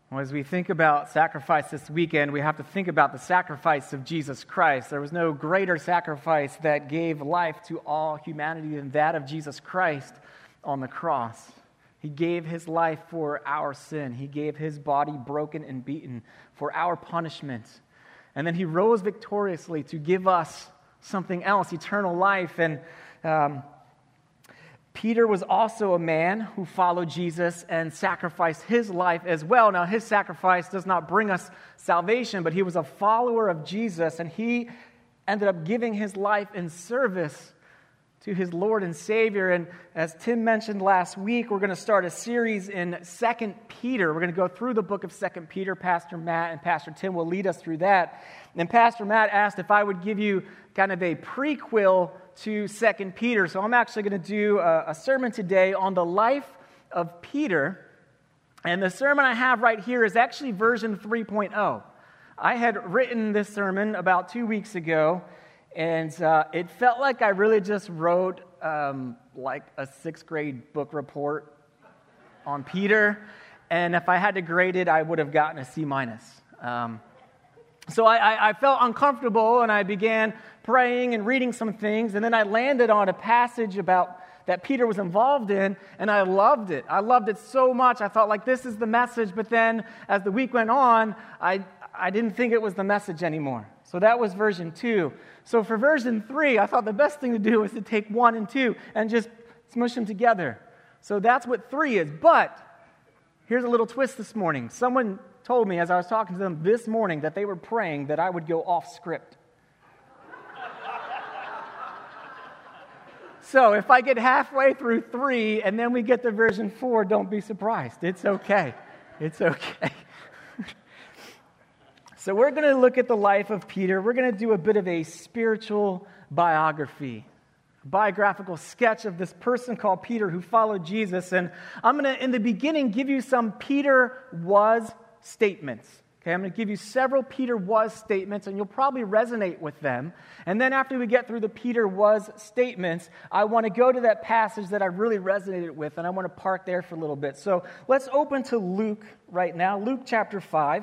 Well, as we think about sacrifice this weekend, we have to think about the sacrifice of Jesus Christ. There was no greater sacrifice that gave life to all humanity than that of Jesus Christ on the cross. He gave his life for our sin. He gave his body broken and beaten for our punishment. And then he rose victoriously to give us something else, eternal life. And Peter was also a man who followed Jesus and sacrificed his life as well. Now, his sacrifice does not bring us salvation, but he was a follower of Jesus, and he ended up giving his life in service to his Lord and Savior. And as Tim mentioned last week, we're going to start a series in 2 Peter. We're going to go through the book of 2 Peter. Pastor Matt and Pastor Tim will lead us through that. And Pastor Matt asked if I would give you kind of a prequel to 2 Peter. So I'm actually going to do a sermon today on the life of Peter. And the sermon I have right here is actually version 3.0. I had written this sermon about 2 weeks ago, and it felt like I really just wrote like a 6th grade book report on Peter. And if I had to grade it, I would have gotten a C-. So I felt uncomfortable, and I began praying and reading some things, and then I landed on a passage about that Peter was involved in, and I loved it. I loved it so much. I thought, like, this is the message, but then as the week went on, I didn't think it was the message anymore. So that was version 2. So for version 3, I thought the best thing to do was to take 1 and 2 and just smush them together. So that's what 3 is. But here's a little twist this morning. Someone told me as I was talking to them this morning that they were praying that I would go off script. So if I get halfway through 3 and then we get to version 4, don't be surprised. It's okay. It's okay. So we're going to look at the life of Peter. We're going to do a bit of a spiritual biography, a biographical sketch of this person called Peter who followed Jesus. And I'm going to, in the beginning, give you some Peter was statements. Okay, I'm going to give you several Peter was statements, and you'll probably resonate with them. And then after we get through the Peter was statements, I want to go to that passage that I really resonated with, and I want to park there for a little bit. So let's open to Luke right now, Luke chapter 5.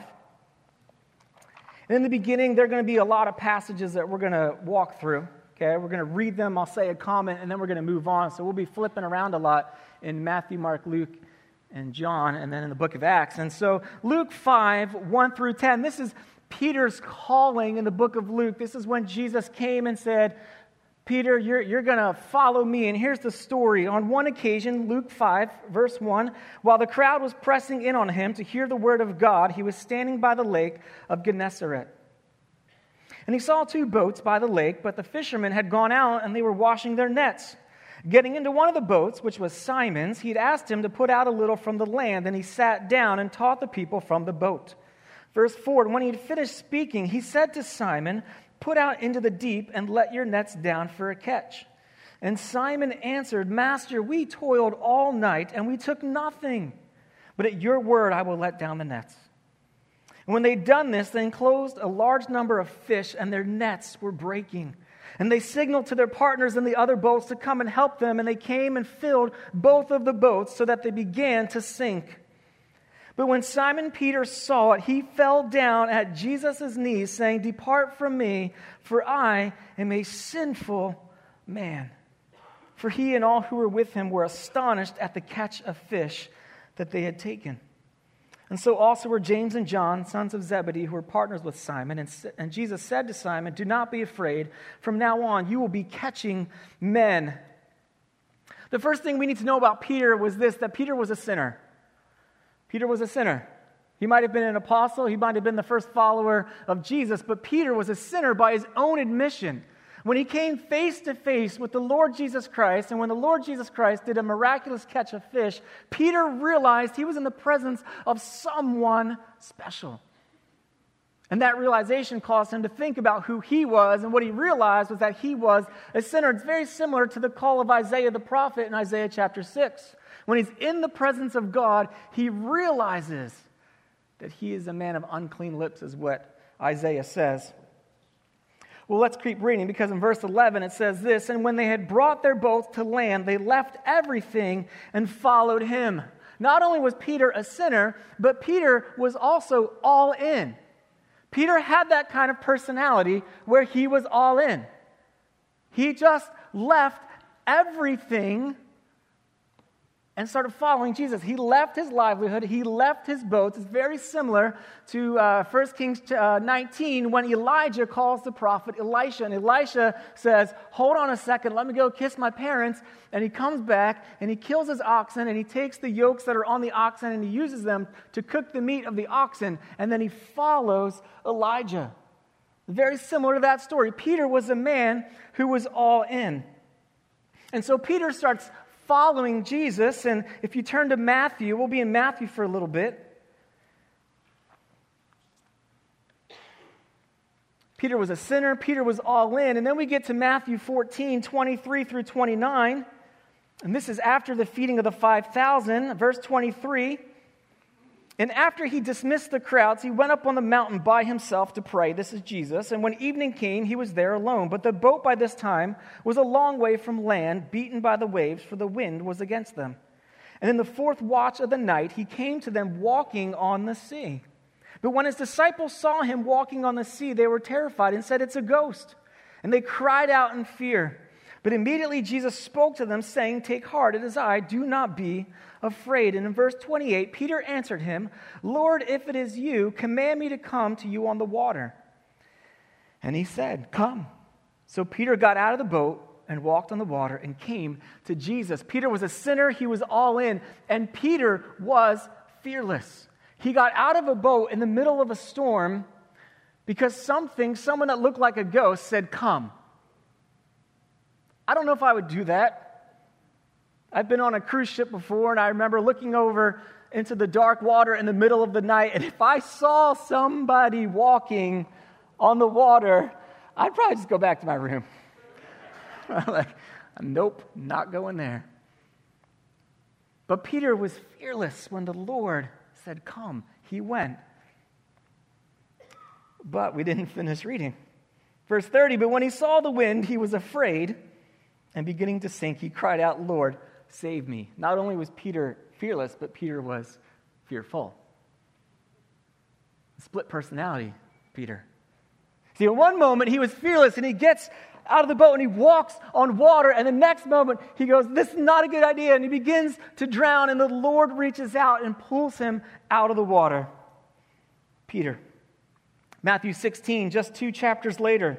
And in the beginning, there are going to be a lot of passages that we're going to walk through. Okay, we're going to read them, I'll say a comment, and then we're going to move on. So we'll be flipping around a lot in Matthew, Mark, Luke, and John, and then in the book of Acts. And so Luke 5, 1 through 10, this is Peter's calling in the book of Luke. This is when Jesus came and said, Peter, you're going to follow me. And here's the story. On one occasion, Luke 5, verse 1, while the crowd was pressing in on him to hear the word of God, he was standing by the lake of Gennesaret. And he saw 2 boats by the lake, but the fishermen had gone out and they were washing their nets. Getting into one of the boats, which was Simon's, he'd asked him to put out a little from the land, and he sat down and taught the people from the boat. Verse 4, when he had finished speaking, he said to Simon, put out into the deep and let your nets down for a catch. And Simon answered, Master, we toiled all night, and we took nothing. But at your word I will let down the nets. And when they'd done this, they enclosed a large number of fish, and their nets were breaking. And they signaled to their partners in the other boats to come and help them, and they came and filled both of the boats so that they began to sink. But when Simon Peter saw it, he fell down at Jesus' knees, saying, Depart from me, for I am a sinful man. For he and all who were with him were astonished at the catch of fish that they had taken. And so also were James and John, sons of Zebedee, who were partners with Simon. And Jesus said to Simon, Do not be afraid. From now on, you will be catching men. The first thing we need to know about Peter was this, that Peter was a sinner. Peter was a sinner. He might have been an apostle. He might have been the first follower of Jesus. But Peter was a sinner by his own admission. When he came face to face with the Lord Jesus Christ, and when the Lord Jesus Christ did a miraculous catch of fish, Peter realized he was in the presence of someone special. And that realization caused him to think about who he was, and what he realized was that he was a sinner. It's very similar to the call of Isaiah the prophet in Isaiah chapter 6. When he's in the presence of God, he realizes that he is a man of unclean lips, is what Isaiah says. Well, let's keep reading, because in verse 11 it says this, And when they had brought their boats to land, they left everything and followed him. Not only was Peter a sinner, but Peter was also all in. Peter had that kind of personality where he was all in. He just left everything and started following Jesus. He left his livelihood. He left his boats. It's very similar to 1 Kings 19 when Elijah calls the prophet Elisha. And Elisha says, hold on a second, let me go kiss my parents. And he comes back and he kills his oxen and he takes the yokes that are on the oxen and he uses them to cook the meat of the oxen. And then he follows Elijah. Very similar to that story. Peter was a man who was all in. And so Peter starts following Jesus, and if you turn to Matthew, we'll be in Matthew for a little bit. Peter was a sinner, Peter was all in, and then we get to Matthew 14, 23 through 29, and this is after the feeding of the 5,000, verse 23. And after he dismissed the crowds, he went up on the mountain by himself to pray. This is Jesus. And when evening came, he was there alone. But the boat by this time was a long way from land, beaten by the waves, for the wind was against them. And in the fourth watch of the night, he came to them walking on the sea. But when his disciples saw him walking on the sea, they were terrified and said, "It's a ghost." And they cried out in fear. But immediately Jesus spoke to them, saying, "Take heart, it is I, do not be afraid." And in verse 28, Peter answered him, "Lord, if it is you, command me to come to you on the water." And he said, "Come." So Peter got out of the boat and walked on the water and came to Jesus. Peter was a sinner, he was all in, and Peter was fearless. He got out of a boat in the middle of a storm because someone that looked like a ghost said, "Come." I don't know if I would do that. I've been on a cruise ship before, and I remember looking over into the dark water in the middle of the night, and if I saw somebody walking on the water, I'd probably just go back to my room. Like, nope, not going there. But Peter was fearless when the Lord said, "Come." He went. But we didn't finish reading. Verse 30, but when he saw the wind, he was afraid, and beginning to sink, he cried out, "Lord, save me." Not only was Peter fearless, but Peter was fearful. Split personality, Peter. See, in one moment, he was fearless, and he gets out of the boat, and he walks on water, and the next moment, he goes, "This is not a good idea," and he begins to drown, and the Lord reaches out and pulls him out of the water. Peter. Matthew 16, just 2 chapters later.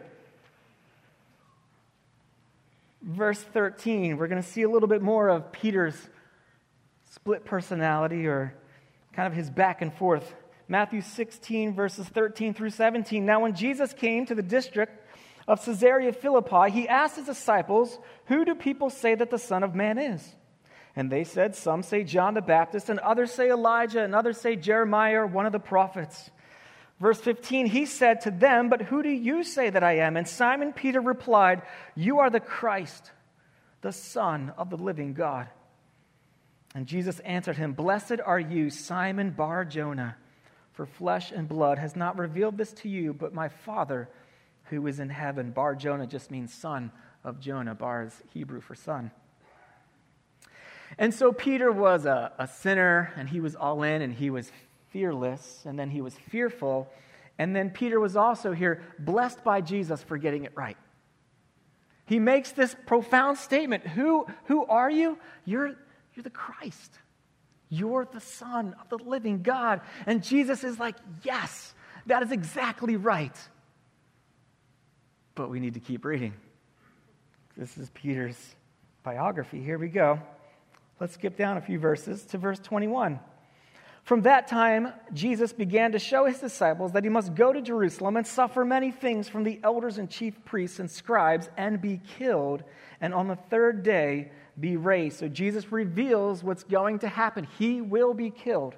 Verse 13, we're going to see a little bit more of Peter's split personality, or kind of his back and forth. Matthew 16, verses 13 through 17. Now when Jesus came to the district of Caesarea Philippi, he asked his disciples, "Who do people say that the Son of Man is?" And they said, "Some say John the Baptist, and others say Elijah, and others say Jeremiah or one of the prophets." Verse 15, he said to them, "But who do you say that I am?" And Simon Peter replied, "You are the Christ, the Son of the living God." And Jesus answered him, "Blessed are you, Simon Bar-Jonah, for flesh and blood has not revealed this to you, but my Father who is in heaven." Bar-Jonah just means son of Jonah. Bar is Hebrew for son. And so Peter was a sinner, and he was all in, and he was fearless, and then he was fearful, and then Peter was also here blessed by Jesus for getting it right. He makes this profound statement, who are you? You're the Christ. You're the Son of the living God. And Jesus is like, yes, that is exactly right. But we need to keep reading. This is Peter's biography. Here we go. Let's skip down a few verses to verse 21. From that time, Jesus began to show his disciples that he must go to Jerusalem and suffer many things from the elders and chief priests and scribes and be killed, and on the third day be raised. So Jesus reveals what's going to happen. He will be killed.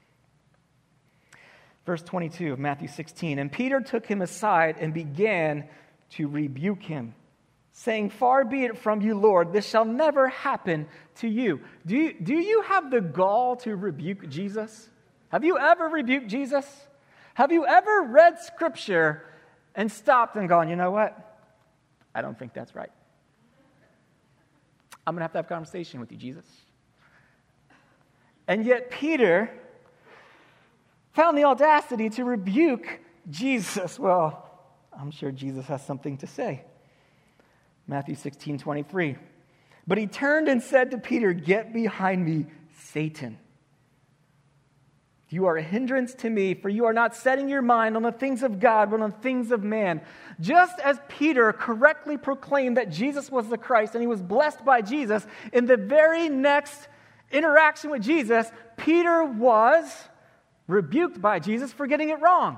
Verse 22 of Matthew 16, and Peter took him aside and began to rebuke him, saying, "Far be it from you, Lord, this shall never happen to you." Do you have the gall to rebuke Jesus? Have you ever rebuked Jesus? Have you ever read Scripture and stopped and gone, "You know what? I don't think that's right. I'm going to have a conversation with you, Jesus." And yet Peter found the audacity to rebuke Jesus. Well, I'm sure Jesus has something to say. Matthew 16:23. But he turned and said to Peter, "Get behind me, Satan. You are a hindrance to me, for you are not setting your mind on the things of God, but on things of man." Just as Peter correctly proclaimed that Jesus was the Christ and he was blessed by Jesus, in the very next interaction with Jesus, Peter was rebuked by Jesus for getting it wrong.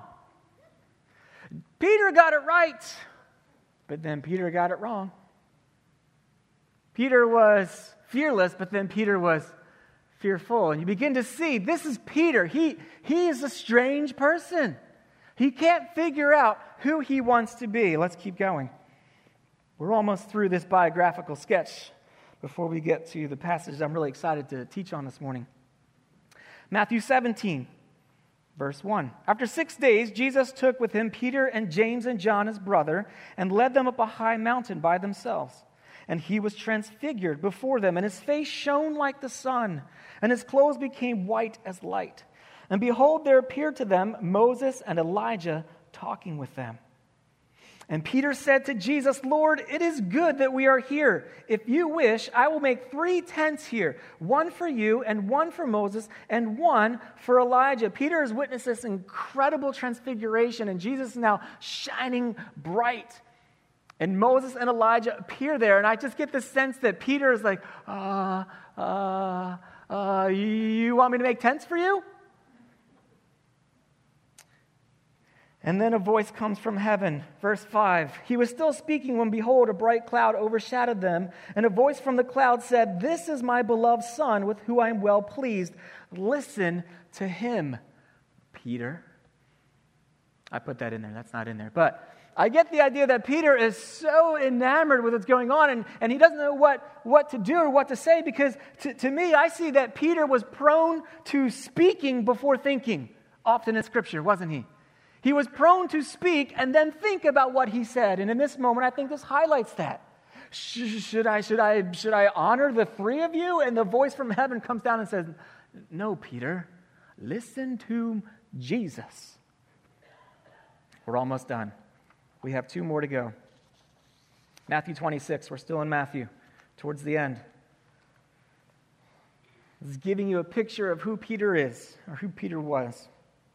Peter got it right, but then Peter got it wrong. Peter was fearless, but then Peter was fearful. And you begin to see, this is Peter. He is a strange person. He can't figure out who he wants to be. Let's keep going. We're almost through this biographical sketch before we get to the passage I'm really excited to teach on this morning. Matthew 17, verse 1. After 6 days, Jesus took with him Peter and James and John, his brother, and led them up a high mountain by themselves. And he was transfigured before them, and his face shone like the sun, and his clothes became white as light. And behold, there appeared to them Moses and Elijah talking with them. And Peter said to Jesus, "Lord, it is good that we are here. If you wish, I will make 3 tents here, one for you, and one for Moses, and one for Elijah." Peter has witnessed this incredible transfiguration, and Jesus is now shining bright. And Moses and Elijah appear there, and I just get this sense that Peter is like, you want me to make tents for you? And then a voice comes from heaven. Verse 5, he was still speaking when, behold, a bright cloud overshadowed them, and a voice from the cloud said, "This is my beloved Son, with whom I am well pleased. Listen to him." Peter. I put that in there. That's not in there. But I get the idea that Peter is so enamored with what's going on, and he doesn't know what to do or what to say, because to me, I see that Peter was prone to speaking before thinking, often in Scripture, wasn't he? He was prone to speak and then think about what he said. And in this moment, I think this highlights that. Should I honor the 3 of you? And the voice from heaven comes down and says, "No, Peter, listen to Jesus." We're almost done. We have 2 more to go. Matthew 26. We're still in Matthew, towards the end. This is giving you a picture of who Peter is, or who Peter was.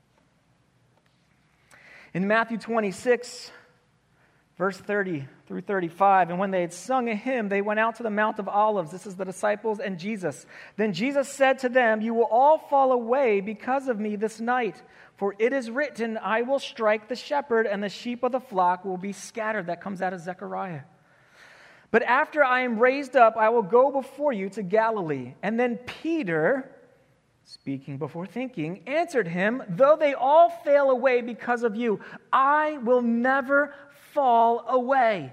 In Matthew 26, verse 30 through 35, and when they had sung a hymn, they went out to the Mount of Olives. This is the disciples and Jesus. Then Jesus said to them, "You will all fall away because of me this night. For it is written, I will strike the shepherd, and the sheep of the flock will be scattered." That comes out of Zechariah. "But after I am raised up, I will go before you to Galilee." And then Peter, speaking before thinking, answered him, "Though they all fail away because of you, I will never fall away."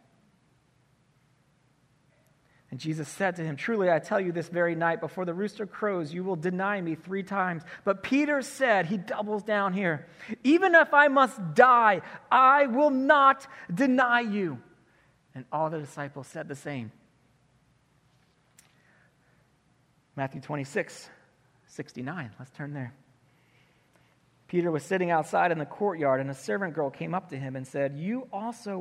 And Jesus said to him, "Truly I tell you, this very night before the rooster crows, you will deny me 3 times. But Peter said," he doubles down here, "Even if I must die, I will not deny you." And all the disciples said the same. Matthew 26, 69. Let's turn there. Peter was sitting outside in the courtyard, and a servant girl came up to him and said, You were also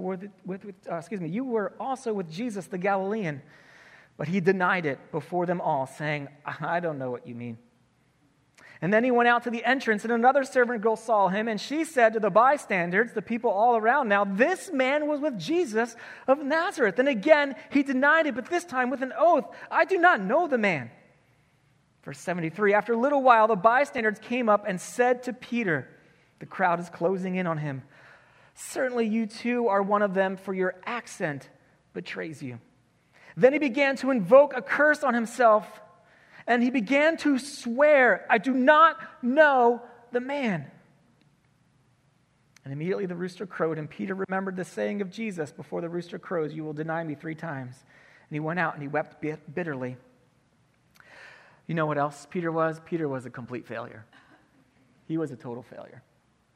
with Jesus the Galilean." But he denied it before them all, saying, "I don't know what you mean." And then he went out to the entrance, and another servant girl saw him, and she said to the bystanders, the people all around, "Now this man was with Jesus of Nazareth." And again he denied it, but this time with an oath, "I do not know the man." Verse 73, after a little while, the bystanders came up and said to Peter, the crowd is closing in on him, "Certainly you too are one of them, for your accent betrays you." Then he began to invoke a curse on himself, and he began to swear, "I do not know the man." And immediately the rooster crowed, and Peter remembered the saying of Jesus, "Before the rooster crows, you will deny me 3 times." And he went out and he wept bitterly. You know what else Peter was? Peter was a complete failure. He was a total failure.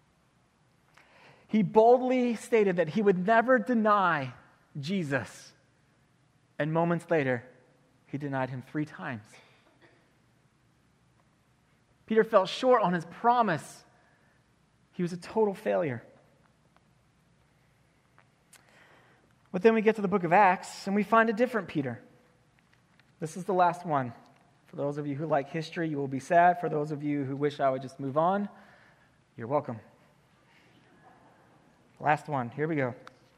He boldly stated that he would never deny Jesus. And moments later, he denied him 3 times. Peter fell short on his promise. He was a total failure. But then we get to the book of Acts, and we find a different Peter. This is the last one. For those of you who like history, you will be sad. For those of you who wish I would just move on, you're welcome. Last one. Here we go.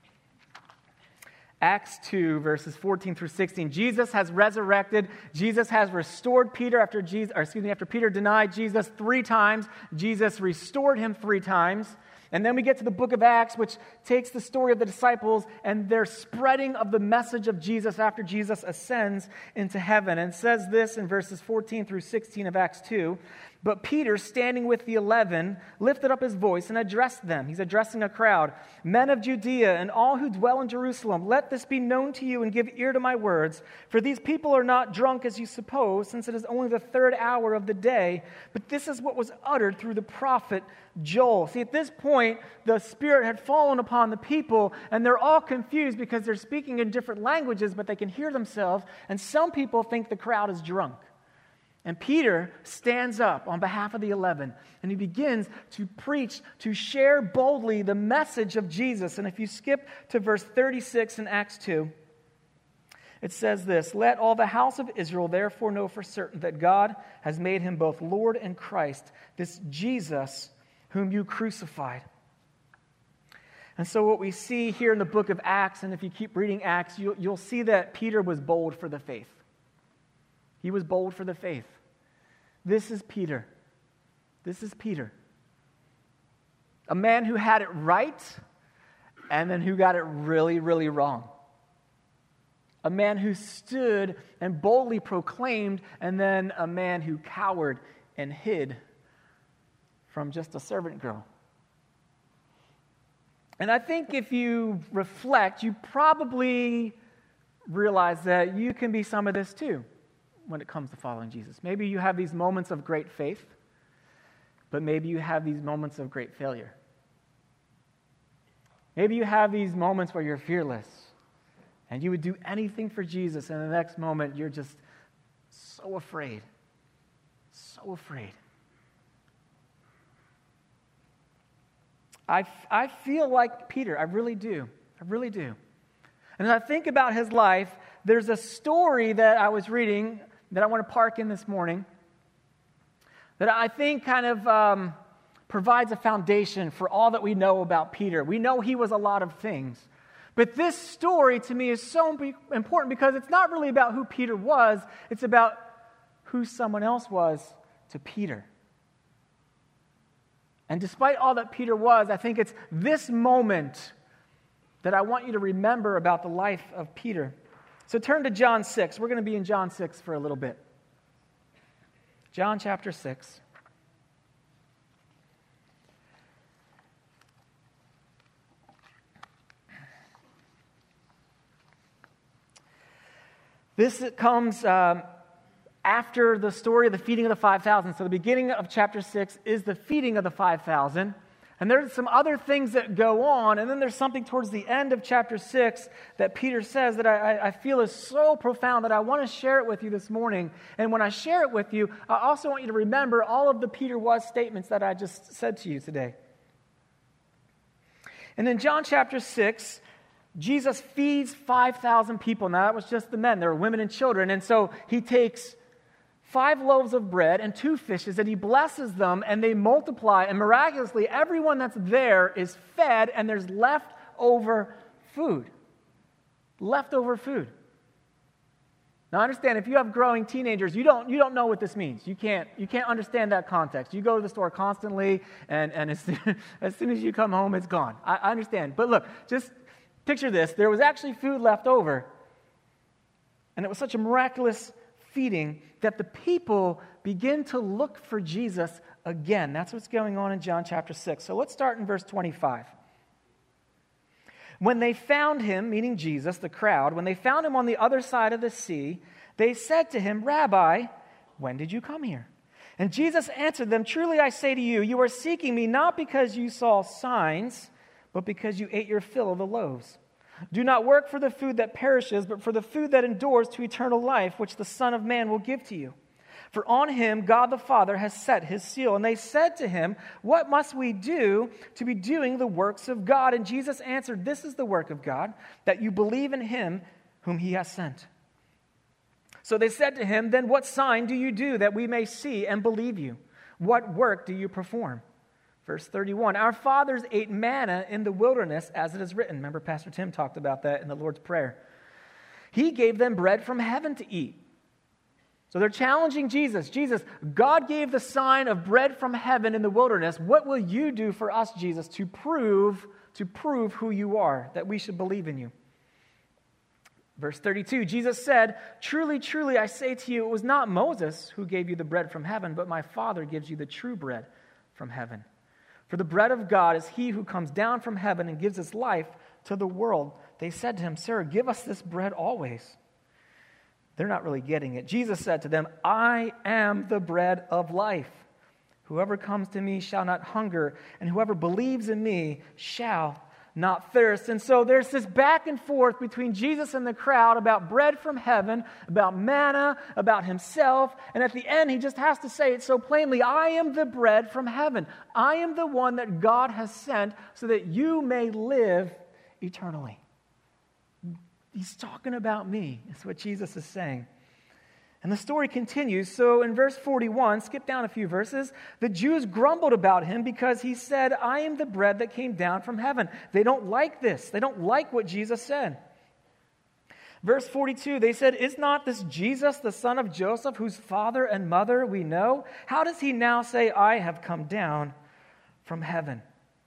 Acts 2, verses 14 through 16. Jesus has resurrected. Jesus has restored Peter after Peter denied Jesus 3 times. Jesus restored him 3 times. And then we get to the book of Acts, which takes the story of the disciples and their spreading of the message of Jesus after Jesus ascends into heaven. And it says this in verses 14 through 16 of Acts 2. But Peter, standing with the 11, lifted up his voice and addressed them. He's addressing a crowd. Men of Judea and all who dwell in Jerusalem, let this be known to you and give ear to my words. For these people are not drunk as you suppose, since it is only the 3rd hour of the day. But this is what was uttered through the prophet Joel. See, at this point, the Spirit had fallen upon the people, and they're all confused because they're speaking in different languages, but they can hear themselves. And some people think the crowd is drunk. And Peter stands up on behalf of the 11, and he begins to preach, to share boldly the message of Jesus. And if you skip to verse 36 in Acts 2, it says this, let all the house of Israel therefore know for certain that God has made him both Lord and Christ, this Jesus whom you crucified. And so what we see here in the book of Acts, and if you keep reading Acts, you'll see that Peter was bold for the faith. He was bold for the faith. This is Peter. This is Peter. A man who had it right and then who got it really, really wrong. A man who stood and boldly proclaimed, and then a man who cowered and hid from just a servant girl. And I think if you reflect, you probably realize that you can be some of this too when it comes to following Jesus. Maybe you have these moments of great faith, but maybe you have these moments of great failure. Maybe you have these moments where you're fearless and you would do anything for Jesus, and the next moment you're just so afraid. So afraid. I feel like Peter. I really do. I really do. And as I think about his life, there's a story that I was reading that I want to park in this morning that I think kind of provides a foundation for all that we know about Peter. We know he was a lot of things. But this story to me is so important because it's not really about who Peter was. It's about who someone else was to Peter. And despite all that Peter was, I think it's this moment that I want you to remember about the life of Peter. So turn to John 6. We're going to be in John 6 for a little bit. John chapter 6. This comes after the story of the feeding of the 5,000. So the beginning of chapter 6 is the feeding of the 5,000. And there's some other things that go on, and then there's something towards the end of chapter 6 that Peter says that I feel is so profound that I want to share it with you this morning. And when I share it with you, I also want you to remember all of the Peter was statements that I just said to you today. And in John chapter 6, Jesus feeds 5,000 people. Now, that was just the men. There were women and children. And so he takes 5 loaves of bread and 2 fishes, and he blesses them, and they multiply, and miraculously, everyone that's there is fed, and there's leftover food. Leftover food. Now, understand, if you have growing teenagers, you don't know what this means. You can't understand that context. You go to the store constantly, and as soon as you come home, it's gone. I understand. But look, just picture this. There was actually food left over, and it was such a miraculous feeding that the people begin to look for Jesus again. That's what's going on in John chapter 6. So let's start in verse 25. When they found him, meaning Jesus, the crowd, when they found him on the other side of the sea, they said to him, Rabbi, when did you come here? And Jesus answered them, Truly I say to you, you are seeking me not because you saw signs, but because you ate your fill of the loaves. Do not work for the food that perishes, but for the food that endures to eternal life, which the Son of Man will give to you. For on him God the Father has set his seal. And they said to him, what must we do to be doing the works of God? And Jesus answered, this is the work of God, that you believe in him whom he has sent. So they said to him, then what sign do you do that we may see and believe you? What work do you perform? Verse 31, our fathers ate manna in the wilderness as it is written. Remember, Pastor Tim talked about that in the Lord's Prayer. He gave them bread from heaven to eat. So they're challenging Jesus. Jesus, God gave the sign of bread from heaven in the wilderness. What will you do for us, Jesus, to prove who you are, that we should believe in you? Verse 32, Jesus said, truly, truly, I say to you, it was not Moses who gave you the bread from heaven, but my Father gives you the true bread from heaven. For the bread of God is he who comes down from heaven and gives his life to the world. They said to him, sir, give us this bread always. They're not really getting it. Jesus said to them, I am the bread of life. Whoever comes to me shall not hunger, and whoever believes in me shall not thirst. And so there's this back and forth between Jesus and the crowd about bread from heaven, about manna, about himself. And at the end, he just has to say it so plainly, I am the bread from heaven. I am the one that God has sent so that you may live eternally. He's talking about me. That's what Jesus is saying. And the story continues. So in verse 41, skip down a few verses, the Jews grumbled about him because he said, I am the bread that came down from heaven. They don't like this. They don't like what Jesus said. Verse 42, they said, is not this Jesus, the son of Joseph, whose father and mother we know? How does he now say, I have come down from heaven?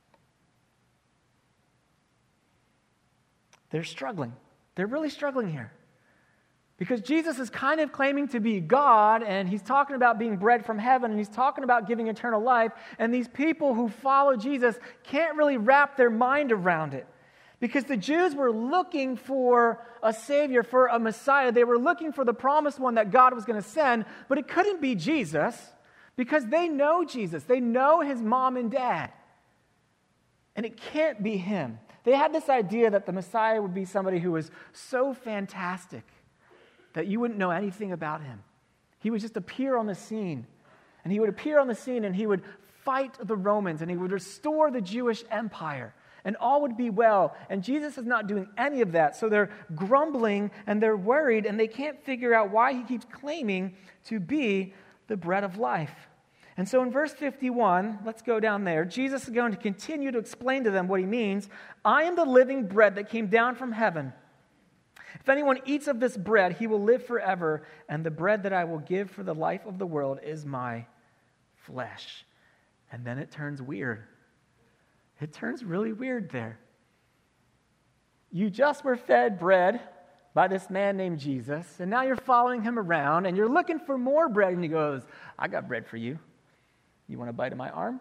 They're struggling. They're really struggling here. Because Jesus is kind of claiming to be God, and he's talking about being bread from heaven, and he's talking about giving eternal life, and these people who follow Jesus can't really wrap their mind around it. Because the Jews were looking for a Savior, for a Messiah. They were looking for the promised one that God was going to send, but it couldn't be Jesus, because they know Jesus. They know his mom and dad. And it can't be him. They had this idea that the Messiah would be somebody who was so fantastic that you wouldn't know anything about him. He would just appear on the scene. And he would appear on the scene and he would fight the Romans and he would restore the Jewish empire. And all would be well. And Jesus is not doing any of that. So they're grumbling and they're worried and they can't figure out why he keeps claiming to be the bread of life. And so in verse 51, let's go down there. Jesus is going to continue to explain to them what he means. I am the living bread that came down from heaven. If anyone eats of this bread, he will live forever, and the bread that I will give for the life of the world is my flesh. And then it turns weird. It turns really weird there. You just were fed bread by this man named Jesus, and now you're following him around, and you're looking for more bread, and he goes, I got bread for you. You want a bite of my arm?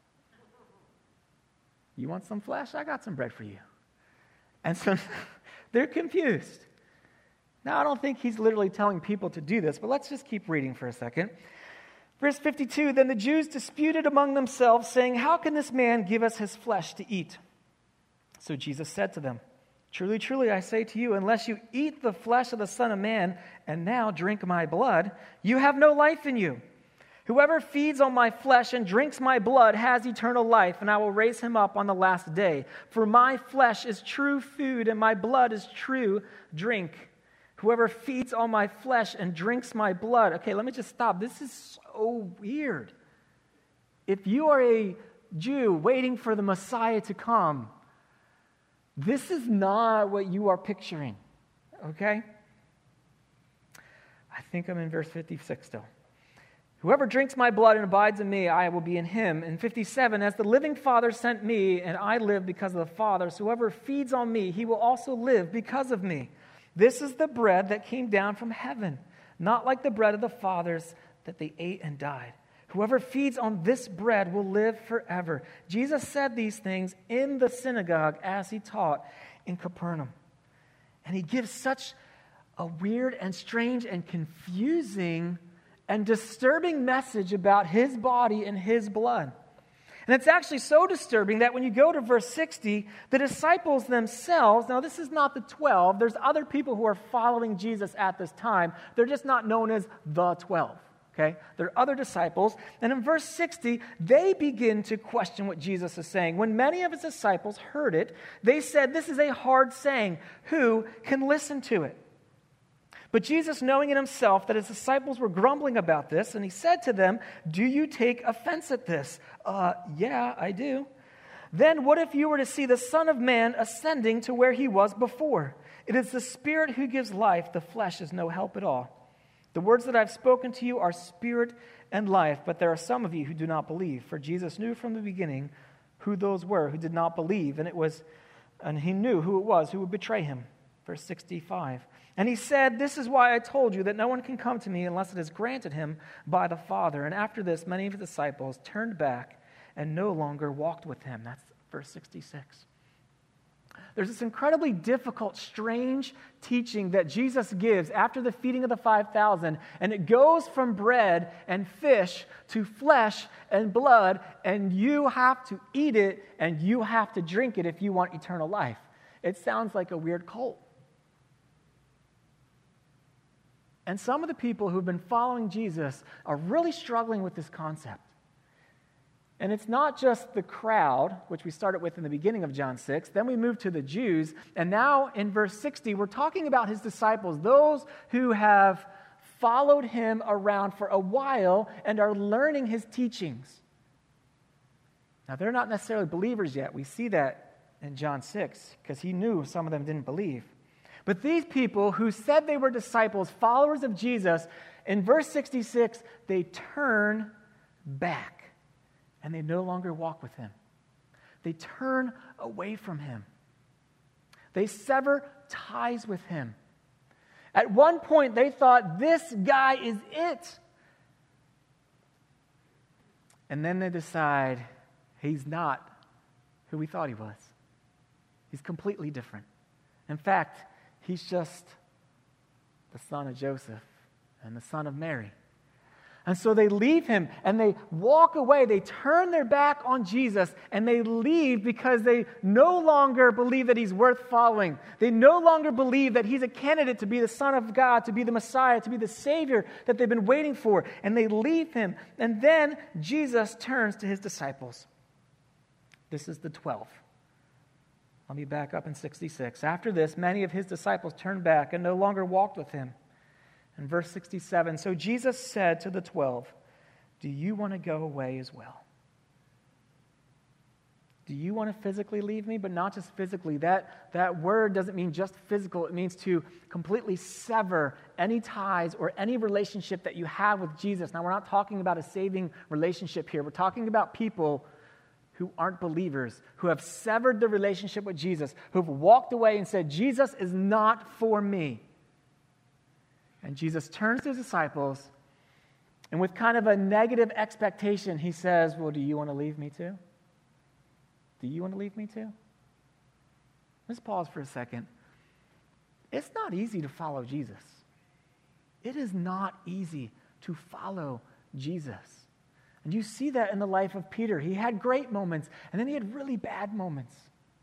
You want some flesh? I got some bread for you. And so they're confused. Now, I don't think he's literally telling people to do this, but let's just keep reading for a second. Verse 52, then the Jews disputed among themselves, saying, how can this man give us his flesh to eat? So Jesus said to them, truly, truly, I say to you, unless you eat the flesh of the Son of Man and now drink my blood, you have no life in you. Whoever feeds on my flesh and drinks my blood has eternal life, and I will raise him up on the last day. For my flesh is true food, and my blood is true drink. Whoever feeds on my flesh and drinks my blood. Okay, let me just stop. This is so weird. If you are a Jew waiting for the Messiah to come, this is not what you are picturing. Okay? I think I'm in verse 56 still. Whoever drinks my blood and abides in me, I will be in him. In 57, as the living Father sent me, and I live because of the Father, so whoever feeds on me, he will also live because of me. This is the bread that came down from heaven, not like the bread of the fathers that they ate and died. Whoever feeds on this bread will live forever. Jesus said these things in the synagogue as he taught in Capernaum. And he gives such a weird and strange and confusing and disturbing message about his body and his blood. And it's actually so disturbing that when you go to verse 60, the disciples themselves, now this is not the 12, there's other people who are following Jesus at this time. They're just not known as the 12. Okay? There are other disciples. And in verse 60, they begin to question what Jesus is saying. When many of his disciples heard it, they said, "This is a hard saying. Who can listen to it?" But Jesus, knowing in himself that his disciples were grumbling about this, and he said to them, "Do you take offense at this?" Yeah, I do. "Then what if you were to see the Son of Man ascending to where he was before? It is the Spirit who gives life. The flesh is no help at all. The words that I've spoken to you are spirit and life, but there are some of you who do not believe." For Jesus knew from the beginning who those were who did not believe, and he knew who it was who would betray him. Verse 65. And he said, "This is why I told you that no one can come to me unless it is granted him by the Father." And after this, many of his disciples turned back and no longer walked with him. That's verse 66. There's this incredibly difficult, strange teaching that Jesus gives after the feeding of the 5,000, and it goes from bread and fish to flesh and blood, and you have to eat it and you have to drink it if you want eternal life. It sounds like a weird cult. And some of the people who've been following Jesus are really struggling with this concept. And it's not just the crowd, which we started with in the beginning of John 6. Then we move to the Jews. And now in verse 60, we're talking about his disciples, those who have followed him around for a while and are learning his teachings. Now, they're not necessarily believers yet. We see that in John 6 because he knew some of them didn't believe. But these people who said they were disciples, followers of Jesus, in verse 66, they turn back. And they no longer walk with him. They turn away from him. They sever ties with him. At one point, they thought, this guy is it. And then they decide, he's not who we thought he was. He's completely different. In fact, he's just the son of Joseph and the son of Mary. And so they leave him and they walk away. They turn their back on Jesus and they leave because they no longer believe that he's worth following. They no longer believe that he's a candidate to be the Son of God, to be the Messiah, to be the Savior that they've been waiting for. And they leave him. And then Jesus turns to his disciples. This is the 12. Let me back up in 66. After this, many of his disciples turned back and no longer walked with him. In verse 67, so Jesus said to the 12, "Do you want to go away as well?" Do you want to physically leave me? But not just physically. That word doesn't mean just physical. It means to completely sever any ties or any relationship that you have with Jesus. Now, we're not talking about a saving relationship here. We're talking about people who aren't believers, who have severed the relationship with Jesus, who have walked away and said, "Jesus is not for me." And Jesus turns to his disciples, and with kind of a negative expectation, he says, "Well, do you want to leave me too? Do you want to leave me too?" Let's pause for a second. It's not easy to follow Jesus. It is not easy to follow Jesus. And you see that in the life of Peter. He had great moments, and then he had really bad moments.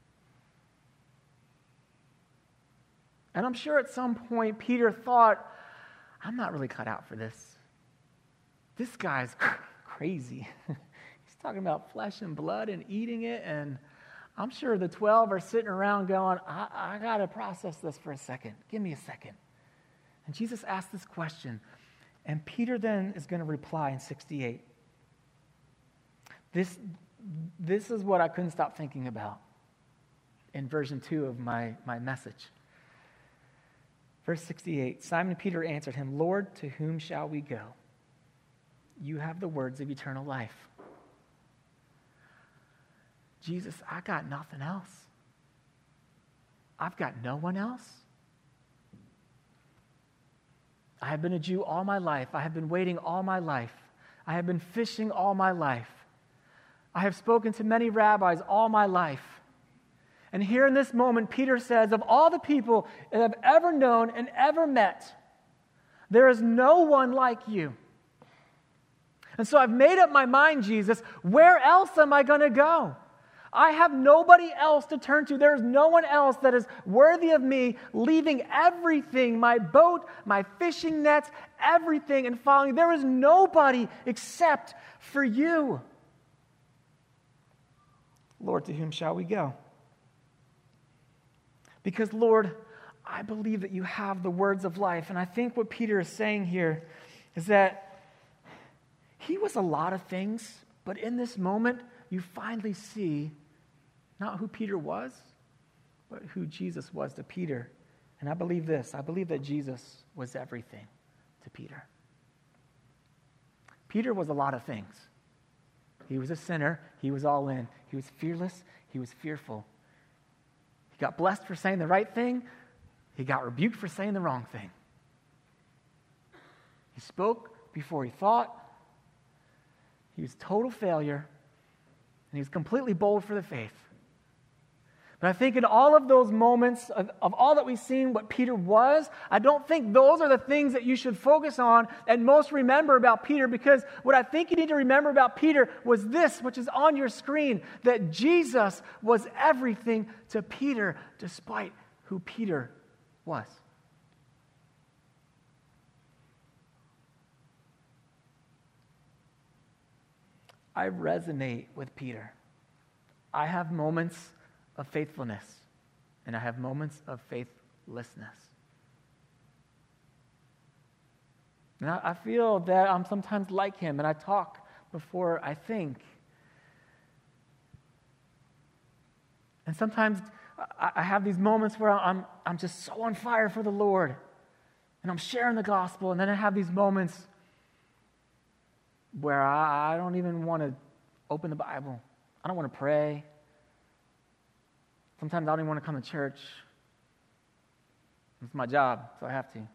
And I'm sure at some point Peter thought, I'm not really cut out for this. This guy's crazy. He's talking about flesh and blood and eating it, and I'm sure the 12 are sitting around going, I got to process this for a second. Give me a second. And Jesus asked this question, and Peter then is going to reply in 68. This is what I couldn't stop thinking about in version 2 of my message. Verse 68, Simon Peter answered him, "Lord, to whom shall we go? You have the words of eternal life." Jesus, I got nothing else. I've got no one else. I have been a Jew all my life. I have been waiting all my life. I have been fishing all my life. I have spoken to many rabbis all my life. And here in this moment, Peter says, of all the people that I've ever known and ever met, there is no one like you. And so I've made up my mind, Jesus, where else am I going to go? I have nobody else to turn to. There is no one else that is worthy of me leaving everything, my boat, my fishing nets, everything, and following. There is nobody except for you. Lord, to whom shall we go? Because, Lord, I believe that you have the words of life. And I think what Peter is saying here is that he was a lot of things, but in this moment, you finally see not who Peter was, but who Jesus was to Peter. And I believe this. I believe that Jesus was everything to Peter. Peter was a lot of things. He was a sinner. He was all in. He was fearless. He was fearful. He got blessed for saying the right thing. He got rebuked for saying the wrong thing. He spoke before he thought. He was total failure. And he was completely bold for the faith. But I think in all of those moments, of all that we've seen what Peter was, I don't think those are the things that you should focus on and most remember about Peter, because what I think you need to remember about Peter was this, which is on your screen, that Jesus was everything to Peter, despite who Peter was. I resonate with Peter. I have moments of faithfulness, and I have moments of faithlessness. And I feel that I'm sometimes like him, and I talk before I think. And sometimes I have these moments where I'm just so on fire for the Lord, and I'm sharing the gospel, and then I have these moments where I don't even want to open the Bible. I don't want to pray. Sometimes I don't even want to come to church. It's my job, so I have to.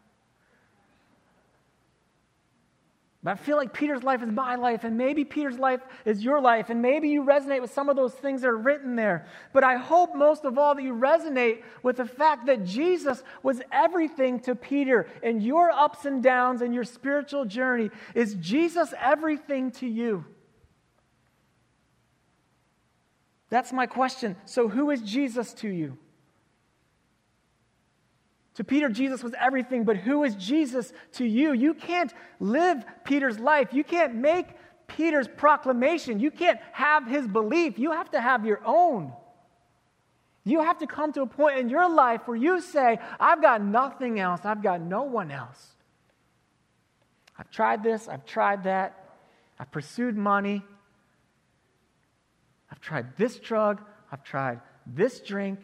But I feel like Peter's life is my life, and maybe Peter's life is your life, and maybe you resonate with some of those things that are written there. But I hope most of all that you resonate with the fact that Jesus was everything to Peter. In your ups and downs and your spiritual journey, is Jesus everything to you? That's my question. So who is Jesus to you? To Peter, Jesus was everything, but who is Jesus to you? You can't live Peter's life. You can't make Peter's proclamation. You can't have his belief. You have to have your own. You have to come to a point in your life where you say, I've got nothing else. I've got no one else. I've tried this. I've tried that. I've pursued money. I've tried this drug. I've tried this drink.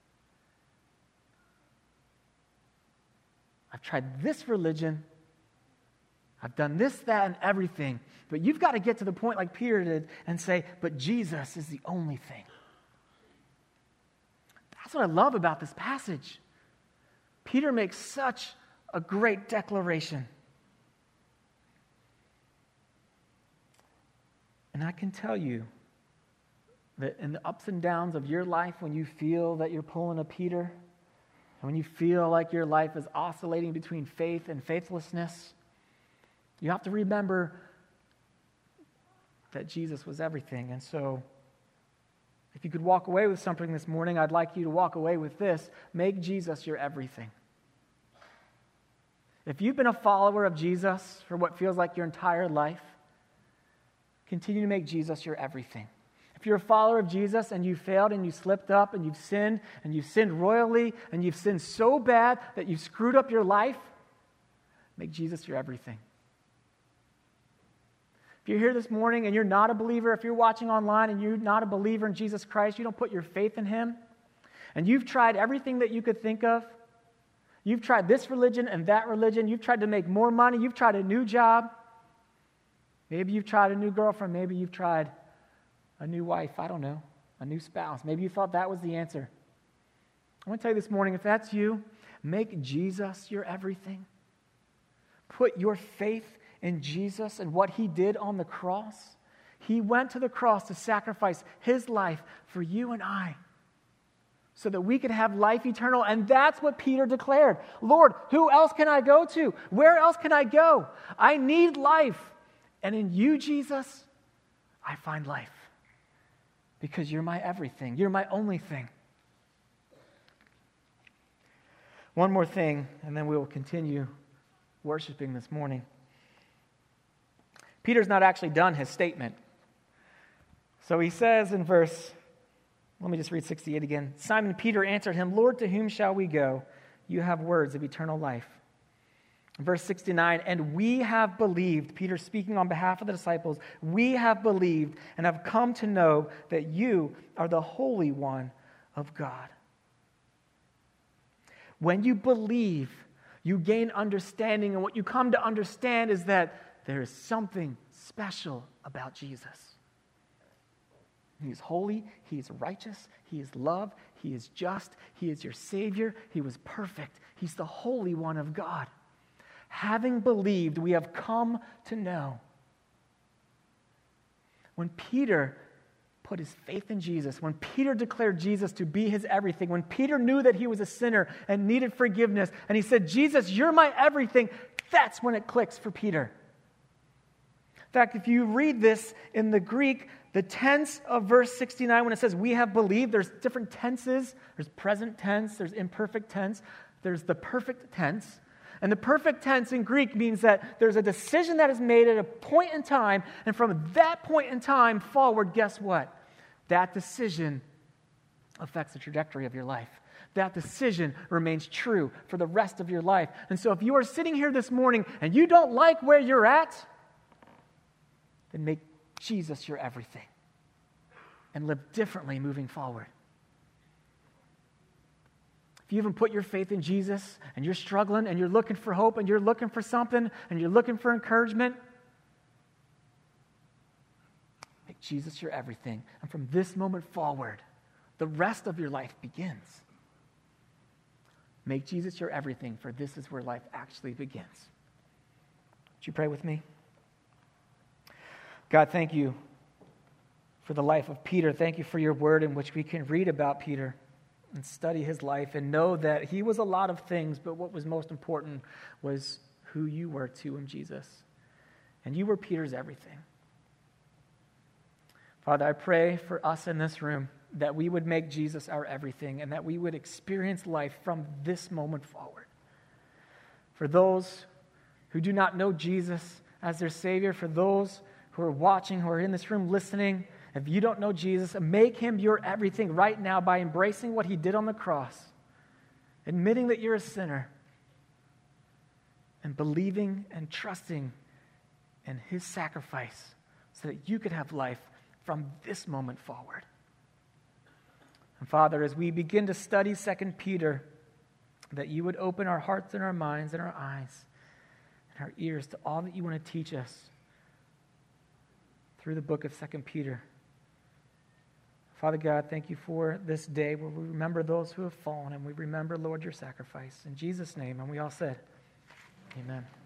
I've tried this religion. I've done this, that, and everything. But you've got to get to the point like Peter did and say, but Jesus is the only thing. That's what I love about this passage. Peter makes such a great declaration. And I can tell you that in the ups and downs of your life, when you feel that you're pulling a Peter, and when you feel like your life is oscillating between faith and faithlessness, you have to remember that Jesus was everything. And so, if you could walk away with something this morning, I'd like you to walk away with this. Make Jesus your everything. If you've been a follower of Jesus for what feels like your entire life, continue to make Jesus your everything. If you're a follower of Jesus and you failed and you slipped up and you've sinned royally and you've sinned so bad that you've screwed up your life, make Jesus your everything. If you're here this morning and you're not a believer, if you're watching online and you're not a believer in Jesus Christ, you don't put your faith in Him, and you've tried everything that you could think of, you've tried this religion and that religion, you've tried to make more money, you've tried a new job, maybe you've tried a new girlfriend, maybe you've tried a new wife, I don't know, a new spouse. Maybe you thought that was the answer. I want to tell you this morning, if that's you, make Jesus your everything. Put your faith in Jesus and what He did on the cross. He went to the cross to sacrifice His life for you and I so that we could have life eternal. And that's what Peter declared. Lord, who else can I go to? Where else can I go? I need life. And in you, Jesus, I find life. because you're my everything. You're my only thing. One more thing, and then we will continue worshiping this morning. Peter's not actually done his statement. So he says in let me just read 68 again. Simon Peter answered him, Lord, to whom shall we go? You have words of eternal life. Verse 69, and we have believed, Peter speaking on behalf of the disciples, we have believed and have come to know that you are the Holy One of God. When you believe, you gain understanding, and what you come to understand is that there is something special about Jesus. He is holy, he is righteous, he is love, he is just, he is your Savior, he was perfect, he's the Holy One of God. Having believed, we have come to know. When Peter put his faith in Jesus, when Peter declared Jesus to be his everything, when Peter knew that he was a sinner and needed forgiveness, and he said, Jesus, you're my everything, that's when it clicks for Peter. In fact, if you read this in the Greek, the tense of verse 69, when it says we have believed, there's different tenses. There's present tense, there's imperfect tense, there's the perfect tense. And the perfect tense in Greek means that there's a decision that is made at a point in time, and from that point in time forward, guess what? That decision affects the trajectory of your life. That decision remains true for the rest of your life. And so if you are sitting here this morning and you don't like where you're at, then make Jesus your everything and live differently moving forward. If you haven't put your faith in Jesus and you're struggling and you're looking for hope and you're looking for something and you're looking for encouragement, make Jesus your everything. And from this moment forward, the rest of your life begins. Make Jesus your everything, for this is where life actually begins. Would you pray with me? God, thank you for the life of Peter. Thank you for your word in which we can read about Peter and study his life and know that he was a lot of things, but what was most important was who you were to him, Jesus. And you were Peter's everything. Father, I pray for us in this room that we would make Jesus our everything and that we would experience life from this moment forward. For those who do not know Jesus as their Savior, for those who are watching, who are in this room listening, if you don't know Jesus, make him your everything right now by embracing what he did on the cross, admitting that you're a sinner, and believing and trusting in his sacrifice so that you could have life from this moment forward. And Father, as we begin to study 2 Peter, that you would open our hearts and our minds and our eyes and our ears to all that you want to teach us through the book of 2 Peter. Father God, thank you for this day where we remember those who have fallen and we remember, Lord, your sacrifice. In Jesus' name, and we all said, amen.